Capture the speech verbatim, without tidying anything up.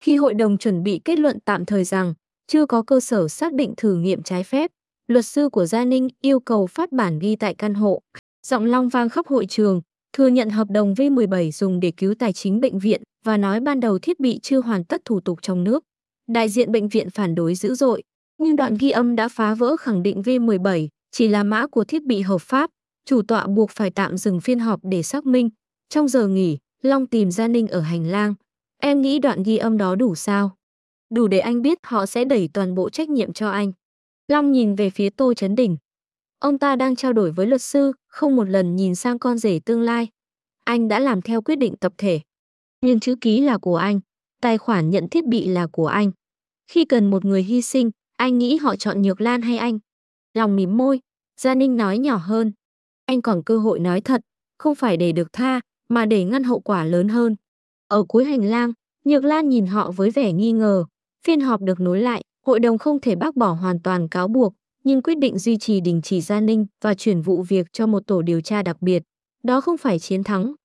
Khi hội đồng chuẩn bị kết luận tạm thời rằng chưa có cơ sở xác định thử nghiệm trái phép, luật sư của Gia Ninh yêu cầu phát bản ghi tại căn hộ. Giọng Long vang khắp hội trường, thừa nhận hợp đồng V mười bảy dùng để cứu tài chính bệnh viện và nói ban đầu thiết bị chưa hoàn tất thủ tục trong nước. Đại diện bệnh viện phản đối dữ dội, nhưng đoạn ghi âm đã phá vỡ khẳng định V mười bảy chỉ là mã của thiết bị hợp pháp. Chủ tọa buộc phải tạm dừng phiên họp để xác minh. Trong giờ nghỉ, Long tìm Gia Ninh ở hành lang. Em nghĩ đoạn ghi âm đó đủ sao? Đủ để anh biết họ sẽ đẩy toàn bộ trách nhiệm cho anh. Long nhìn về phía Tô Chấn Đình. Ông ta đang trao đổi với luật sư, không một lần nhìn sang con rể tương lai. Anh đã làm theo quyết định tập thể. Nhưng chữ ký là của anh, tài khoản nhận thiết bị là của anh. Khi cần một người hy sinh, anh nghĩ họ chọn Nhược Lan hay anh? Long mím môi, Gia Ninh nói nhỏ hơn. Anh còn cơ hội nói thật, không phải để được tha, mà để ngăn hậu quả lớn hơn. Ở cuối hành lang, Nhược Lan nhìn họ với vẻ nghi ngờ. Phiên họp được nối lại, hội đồng không thể bác bỏ hoàn toàn cáo buộc, nhưng quyết định duy trì đình chỉ Gia Ninh và chuyển vụ việc cho một tổ điều tra đặc biệt. Đó không phải chiến thắng,